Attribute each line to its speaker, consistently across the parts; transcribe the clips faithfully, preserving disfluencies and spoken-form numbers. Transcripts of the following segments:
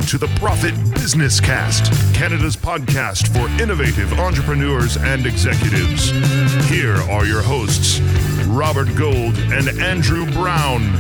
Speaker 1: to the Profit Business Cast, Canada's podcast for innovative entrepreneurs and executives. Here are your hosts, Robert Gold and Andrew Brown.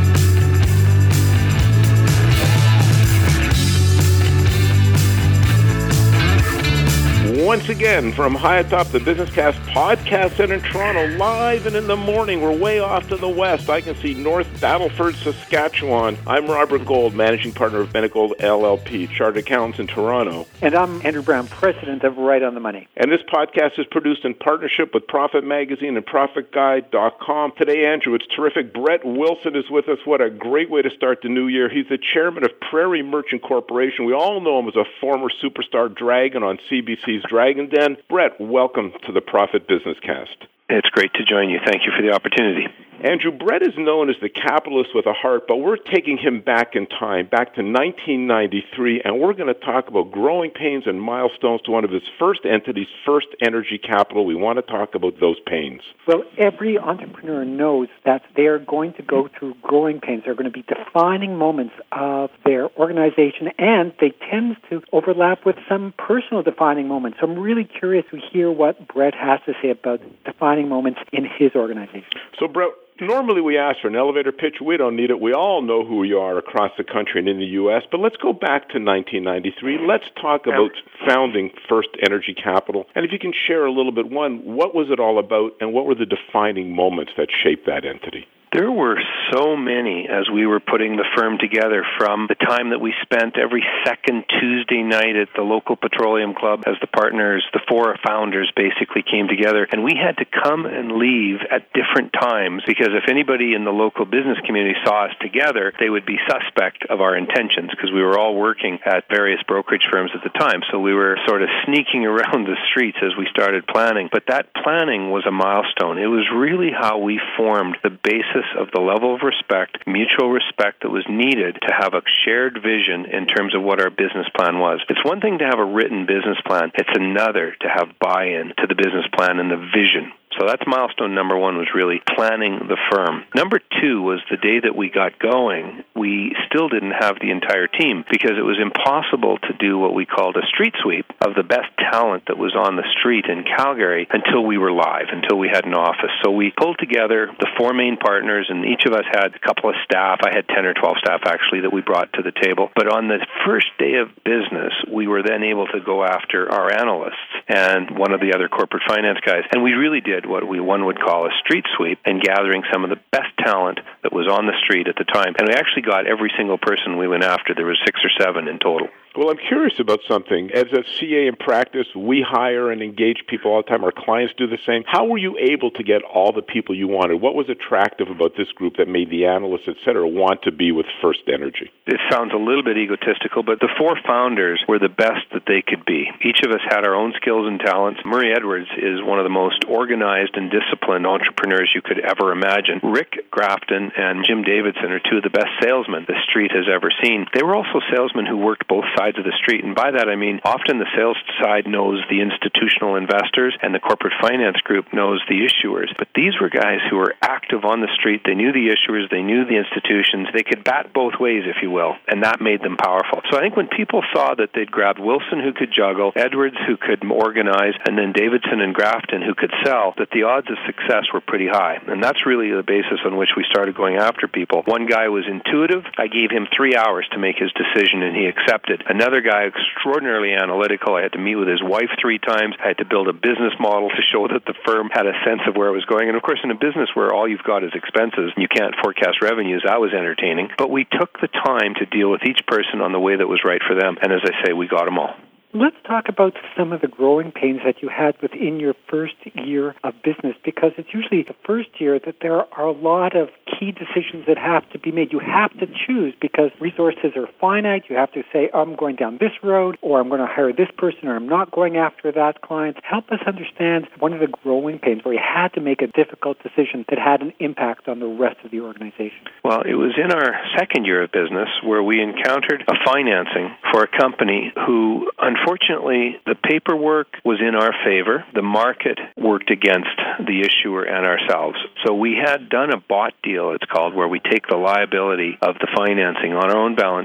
Speaker 2: Once again, from high atop the Business Cast podcast center in Toronto, live and in the morning, we're way off to the west. I can see North Battleford, Saskatchewan. I'm Robert Gold, managing partner of Bennett Gold L L P, chartered accountants in Toronto.
Speaker 3: And I'm Andrew Brown, president of Right on the Money.
Speaker 2: And this podcast is produced in partnership with Profit Magazine and Profit Guide dot com. Today, Andrew, it's terrific. Brett Wilson is with us. What a great way to start the new year. He's the chairman of Prairie Merchant Corporation. We all know him as a former superstar dragon on C B C's Dragon Den. Brett, welcome to the Profit Business Cast.
Speaker 4: It's great to join you. Thank you for the opportunity.
Speaker 2: Andrew, Brett is known as the capitalist with a heart, but we're taking him back in time, back to nineteen ninety-three, and we're going to talk about growing pains and milestones to one of his first entities, First Energy Capital. We want to talk about those pains.
Speaker 3: Well, every entrepreneur knows that they're going to go through growing pains. They're going to be defining moments of their organization, and they tend to overlap with some personal defining moments. So I'm really curious to hear what Brett has to say about defining moments in his organization.
Speaker 2: So, Brett, normally we ask for an elevator pitch. We don't need it. We all know who you are across the country and in the U S, but let's go back to nineteen ninety-three. Let's talk about founding First Energy Capital. And if you can share a little bit, one, what was it all about, and what were the defining moments that shaped that entity?
Speaker 4: There were so many as we were putting the firm together, from the time that we spent every second Tuesday night at the local petroleum club as the partners, the four founders basically came together, and we had to come and leave at different times because if anybody in the local business community saw us together, they would be suspect of our intentions because we were all working at various brokerage firms at the time. So we were sort of sneaking around the streets as we started planning. But that planning was a milestone. It was really how we formed the basis of the level of respect, mutual respect that was needed to have a shared vision in terms of what our business plan was. It's one thing to have a written business plan. It's another to have buy-in to the business plan and the vision. So that's milestone number one, was really planning the firm. Number two was the day that we got going, we still didn't have the entire team because it was impossible to do what we called a street sweep of the best talent that was on the street in Calgary until we were live, until we had an office. So we pulled together the four main partners, and each of us had a couple of staff. I had ten or twelve staff, actually, that we brought to the table. But on the first day of business, we were then able to go after our analysts and one of the other corporate finance guys. And we really did what we one would call a street sweep and gathering some of the best talent that was on the street at the time. And we actually got every single person we went after. There was six or seven in total.
Speaker 2: Well, I'm curious about something. As a C A in practice, we hire and engage people all the time. Our clients do the same. How were you able to get all the people you wanted? What was attractive about this group that made the analysts, et cetera, want to be with First Energy?
Speaker 4: It sounds a little bit egotistical, but the four founders were the best that they could be. Each of us had our own skills and talents. Murray Edwards is one of the most organized and disciplined entrepreneurs you could ever imagine. Rick Grafton and Jim Davidson are two of the best salesmen the street has ever seen. They were also salesmen who worked both sides of the street, and by that I mean often the sales side knows the institutional investors and the corporate finance group knows the issuers. But these were guys who were active on the street. They knew the issuers, they knew the institutions. They could bat both ways, if you will, and that made them powerful. So I think when people saw that they'd grabbed Wilson, who could juggle, Edwards, who could organize, and then Davidson and Grafton, who could sell, that the odds of success were pretty high. And that's really the basis on which we started going after people. One guy was intuitive. I gave him three hours to make his decision, and he accepted. Another guy, extraordinarily analytical. I had to meet with his wife three times. I had to build a business model to show that the firm had a sense of where it was going. And of course, in a business where all you've got is expenses, you can't forecast revenues, that was entertaining. But we took the time to deal with each person on the way that was right for them. And as I say, we got them all.
Speaker 3: Let's talk about some of the growing pains that you had within your first year of business, because it's usually the first year that there are a lot of key decisions that have to be made. You have to choose because resources are finite. You have to say, I'm going down this road, or I'm going to hire this person, or I'm not going after that client. Help us understand one of the growing pains where you had to make a difficult decision that had an impact on the rest of the organization.
Speaker 4: Well, it was in our second year of business where we encountered a financing for a company who, unfortunately, Unfortunately, the paperwork was in our favor. The market worked against the issuer and ourselves. So we had done a bought deal, it's called, where we take the liability of the financing on our own balance sheet,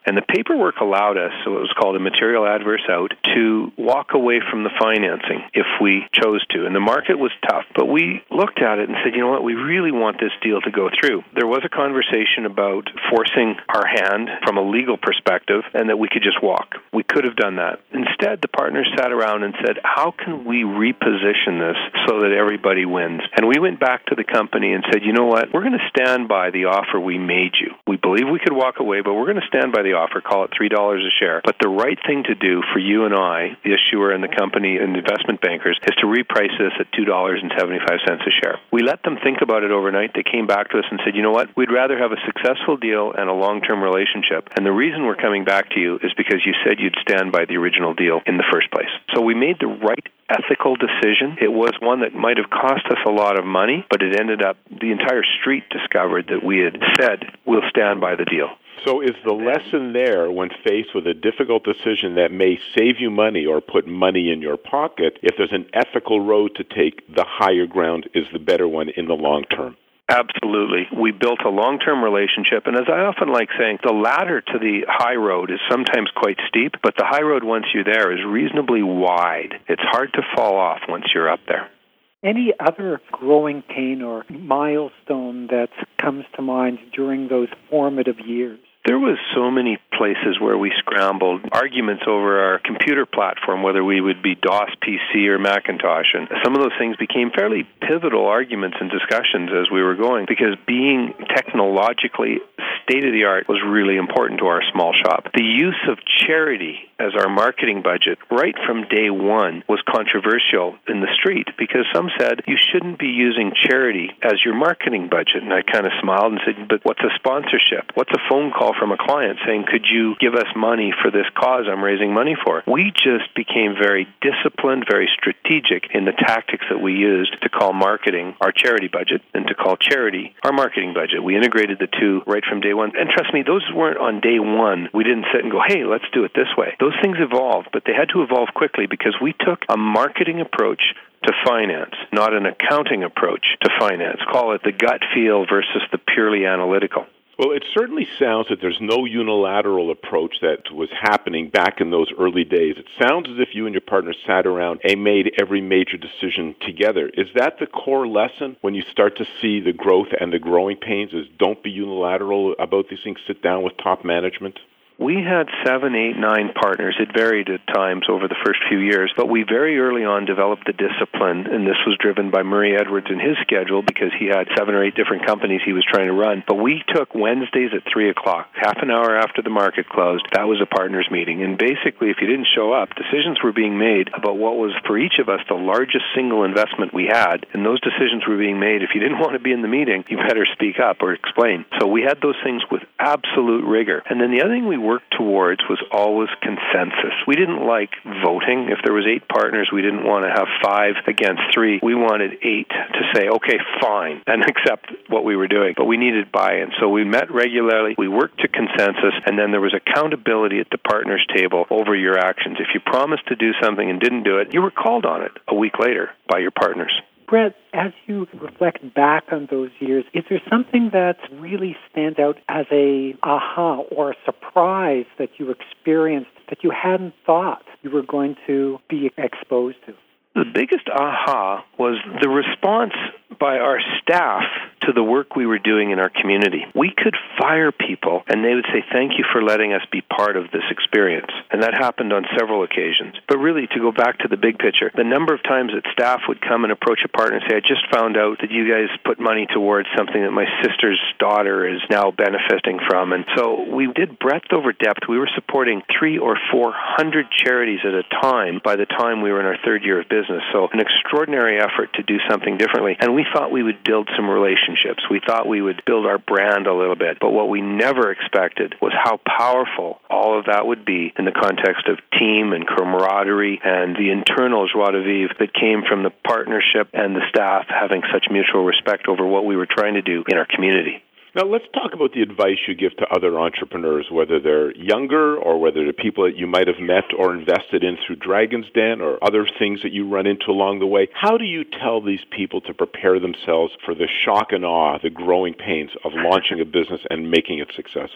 Speaker 4: And the paperwork allowed us, so it was called a material adverse out, to walk away from the financing if we chose to. And the market was tough, but we looked at it and said, you know what, we really want this deal to go through. There was a conversation about forcing our hand from a legal perspective and that we could just walk. We could have done that. Instead, the partners sat around and said, how can we reposition this so that everybody wins? And we went back to the company and said, you know what, we're going to stand by the offer we made you. We believe we could walk away, but we're going to stand by the offer, call it three dollars a share. But the right thing to do for you and I, the issuer and the company and the investment bankers, is to reprice this at two dollars and seventy-five cents a share. We let them think about it overnight. They came back to us and said, you know what, we'd rather have a successful deal and a long-term relationship. And the reason we're coming back to you is because you said you'd stand by the original deal in the first place. So we made the right ethical decision. It was one that might have cost us a lot of money, but it ended up, the entire street discovered that we had said, we'll stand by the deal.
Speaker 5: So is the lesson there, when faced with a difficult decision that may save you money or put money in your pocket, if there's an ethical road to take, the higher ground is the better one in the long term?
Speaker 4: Absolutely. We built a long-term relationship, and as I often like saying, the ladder to the high road is sometimes quite steep, but the high road, once you're there, is reasonably wide. It's hard to fall off once you're up there.
Speaker 3: Any other growing pain or milestone that comes to mind during those formative years?
Speaker 4: There was so many places where we scrambled, arguments over our computer platform, whether we would be DOS P C or Macintosh, and some of those things became fairly pivotal arguments and discussions as we were going, because being technologically state-of-the-art was really important to our small shop. The use of charity as our marketing budget right from day one was controversial in the street, because some said you shouldn't be using charity as your marketing budget. And I kind of smiled and said, but what's a sponsorship? What's a phone call from a client saying, could you give us money for this cause I'm raising money for? We just became very disciplined, very strategic in the tactics that we used to call marketing our charity budget and to call charity our marketing budget. We integrated the two right from day one. And trust me, those weren't on day one. We didn't sit and go, hey, let's do it this way. Those things evolved, but they had to evolve quickly because we took a marketing approach to finance, not an accounting approach to finance. Call it the gut feel versus the purely analytical.
Speaker 5: Well, it certainly sounds that there's no unilateral approach that was happening back in those early days. It sounds as if you and your partner sat around and made every major decision together. Is that the core lesson when you start to see the growth and the growing pains, is don't be unilateral about these things, sit down with top management?
Speaker 4: We had seven, eight, nine partners. It varied at times over the first few years, but we very early on developed the discipline, and this was driven by Murray Edwards and his schedule because he had seven or eight different companies he was trying to run. But we took Wednesdays at three o'clock, half an hour after the market closed. That was a partners meeting, and basically if you didn't show up, decisions were being made about what was for each of us the largest single investment we had, and those decisions were being made. If you didn't want to be in the meeting, you better speak up or explain. So we had those things with absolute rigor. And then the other thing we worked towards was always consensus. We didn't like voting. If there was eight partners, we didn't want to have five against three. We wanted eight to say, okay, fine, and accept what we were doing. But we needed buy-in. So we met regularly, we worked to consensus, and then there was accountability at the partners table over your actions. If you promised to do something and didn't do it, you were called on it a week later by your partners.
Speaker 3: Brett, as you reflect back on those years, is there something that really stands out as a aha or a surprise that you experienced that you hadn't thought you were going to be exposed to?
Speaker 4: The biggest aha was the response by our staff to the work we were doing in our community. We could fire people, and they would say, thank you for letting us be part of this experience. And that happened on several occasions. But really, to go back to the big picture, the number of times that staff would come and approach a partner and say, I just found out that you guys put money towards something that my sister's daughter is now benefiting from. And so we did breadth over depth. We were supporting three or four hundred charities at a time by the time we were in our third year of business. So an extraordinary effort to do something differently. And we thought we would build some relationships. We thought we would build our brand a little bit. But what we never expected was how powerful all of that would be in the context of team and camaraderie and the internal joie de vivre that came from the partnership and the staff having such mutual respect over what we were trying to do in our community.
Speaker 5: Now, let's talk about the advice you give to other entrepreneurs, whether they're younger or whether they're people that you might have met or invested in through Dragon's Den or other things that you run into along the way. How do you tell these people to prepare themselves for the shock and awe, the growing pains of launching a business and making it successful?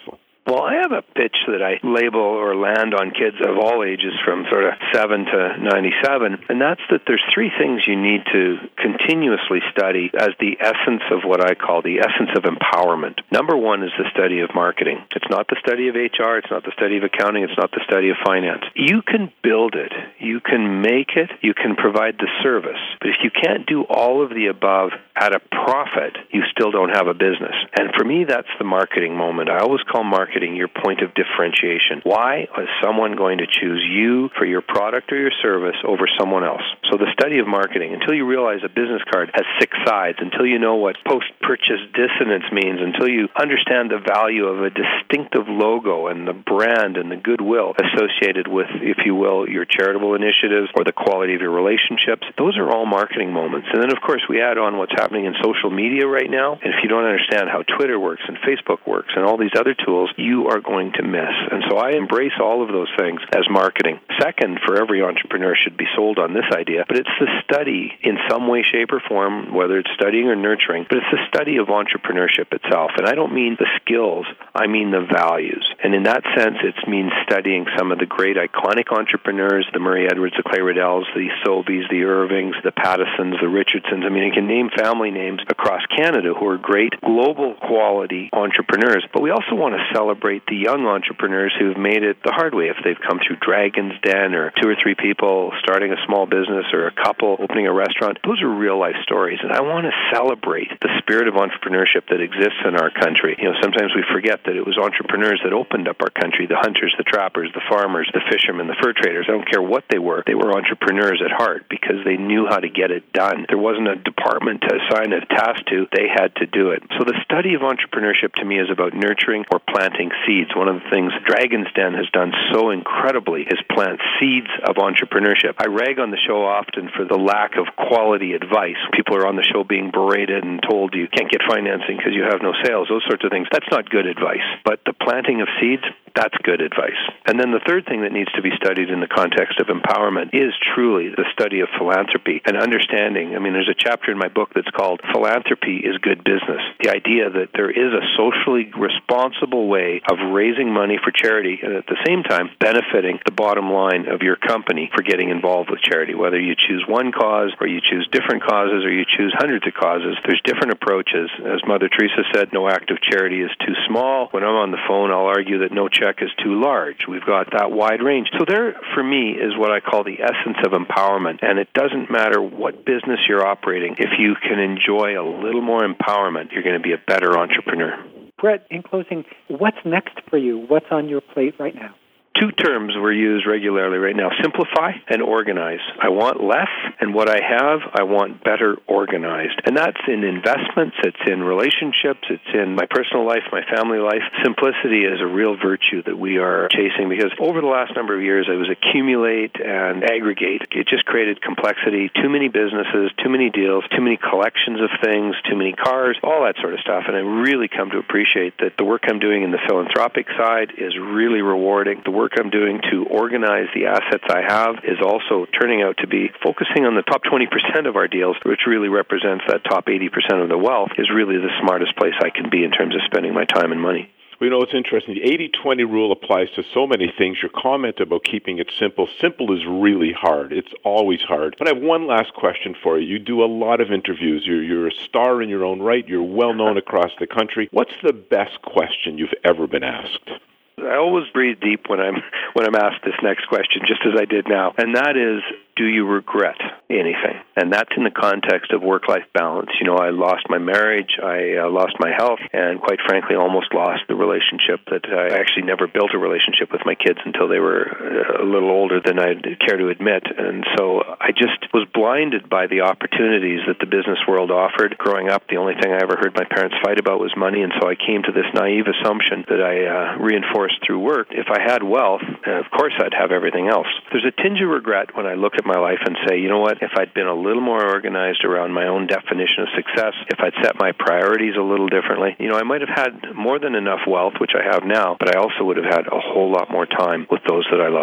Speaker 4: Well, I have a pitch that I label or land on kids of all ages from sort of seven to ninety-seven, and that's that there's three things you need to continuously study as the essence of what I call the essence of empowerment. Number one is the study of marketing. It's not the study of H R, it's not the study of accounting, it's not the study of finance. You can build it, you can make it, you can provide the service, but if you can't do all of the above at a profit, you still don't have a business. And for me, that's the marketing moment. I always call marketing your point of differentiation. Why is someone going to choose you for your product or your service over someone else? So the study of marketing, until you realize a business card has six sides, until you know what post-purchase dissonance means, until you understand the value of a distinctive logo and the brand and the goodwill associated with, if you will, your charitable initiatives or the quality of your relationships, those are all marketing moments. And then, of course, we add on what's happening in social media right now. And if you don't understand how Twitter works and Facebook works and all these other tools, you are going to miss. And so I embrace all of those things as marketing. Second, for every entrepreneur should be sold on this idea, but it's the study in some way, shape, or form, whether it's studying or nurturing, but it's the study of entrepreneurship itself. And I don't mean the skills, I mean the values. And in that sense, it means studying some of the great iconic entrepreneurs, the Murray Edwards, the Clay Riddells, the Sobeys, the Irvings, the Pattisons, the Richardsons. I mean, you can name family names across Canada who are great global quality entrepreneurs, but we also want to celebrate the young entrepreneurs who've made it the hard way. If they've come through Dragon's Den or two or three people starting a small business or a couple opening a restaurant, those are real life stories. And I want to celebrate the spirit of entrepreneurship that exists in our country. You know, sometimes we forget that it was entrepreneurs that opened up our country, the hunters, the trappers, the farmers, the fishermen, the fur traders. I don't care what they were. They were entrepreneurs at heart because they knew how to get it done. There wasn't a department to assign a task to. They had to do it. So the study of entrepreneurship to me is about nurturing or planting seeds. One of the things Dragon's Den has done so incredibly is plant seeds of entrepreneurship. I rag on the show often for the lack of quality advice. People are on the show being berated and told you can't get financing because you have no sales, those sorts of things. That's not good advice. But the planting of seeds, that's good advice. And then the third thing that needs to be studied in the context of empowerment is truly the study of philanthropy and understanding. I mean, there's a chapter in my book that's called Philanthropy is Good Business. The idea that there is a socially responsible way of raising money for charity and at the same time benefiting the bottom line of your company for getting involved with charity. Whether you choose one cause or you choose different causes or you choose hundreds of causes, there's different approaches. As Mother Teresa said, no act of charity is too small. When I'm on the phone, I'll argue that no check is too large. We've got that wide range. So there, for me, is what I call the essence of empowerment. And it doesn't matter what business you're operating. If you can enjoy a little more empowerment, you're going to be a better entrepreneur.
Speaker 3: Brett, in closing, what's next for you? What's on your plate right now?
Speaker 4: Two terms were used regularly right now, simplify and organize. I want less, and what I have, I want better organized. And that's in investments, it's in relationships, it's in my personal life, my family life. Simplicity is a real virtue that we are chasing because over the last number of years, it was accumulate and aggregate. It just created complexity, too many businesses, too many deals, too many collections of things, too many cars, all that sort of stuff. And I really come to appreciate that the work I'm doing in the philanthropic side is really rewarding. The work I'm doing to organize the assets I have is also turning out to be focusing on the top twenty percent of our deals, which really represents that top eighty percent of the wealth, is really the smartest place I can be in terms of spending my time and money.
Speaker 5: Well, you know, it's interesting. The eighty twenty rule applies to so many things. Your comment about keeping it simple, simple is really hard. It's always hard. But I have one last question for you. You do a lot of interviews. You're, you're a star in your own right. You're well known across the country. What's the best question you've ever been asked?
Speaker 4: I always breathe deep when I'm when I'm asked this next question, just as I did now, and that is, do you regret anything? And that's in the context of work-life balance. You know, I lost my marriage, I uh, lost my health, and quite frankly, almost lost the relationship that I actually never built a relationship with my kids until they were a little older than I'd care to admit. And so I just was blinded by the opportunities that the business world offered. Growing up, the only thing I ever heard my parents fight about was money, and so I came to this naive assumption that I uh, reinforced through work. If I had wealth, uh, of course I'd have everything else. There's a tinge of regret when I look at my life and say, you know what, if I'd been a little more organized around my own definition of success, if I'd set my priorities a little differently, you know, I might have had more than enough wealth, which I have now, but I also would have had a whole lot more time with those that I love.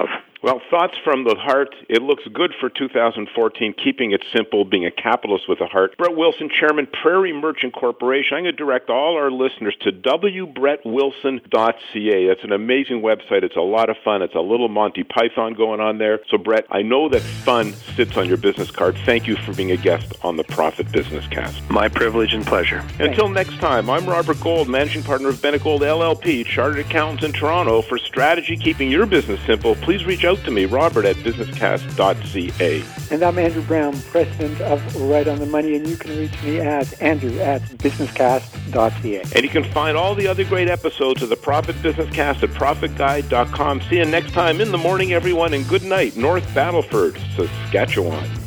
Speaker 5: Well, thoughts from the heart. It looks good for two thousand fourteen, keeping it simple, being a capitalist with a heart. Brett Wilson, Chairman, Prairie Merchant Corporation. I'm going to direct all our listeners to w brett wilson dot c a. That's an amazing website. It's a lot of fun. It's a little Monty Python going on there. So, Brett, I know that fun sits on your business card. Thank you for being a guest on the Profit Business Cast.
Speaker 4: My privilege and pleasure.
Speaker 5: Until next time, I'm Robert Gold, Managing Partner of Bennett Gold L L P, Chartered Accountants in Toronto. For strategy keeping your business simple, please reach out to me, Robert at business cast dot c a.
Speaker 3: And I'm Andrew Brown, President of Right on the Money, and you can reach me at Andrew at business cast dot c a.
Speaker 5: And you can find all the other great episodes of the Profit Business Cast at profit guide dot com. See you next time in the morning, everyone, and good night, North Battleford, Saskatchewan.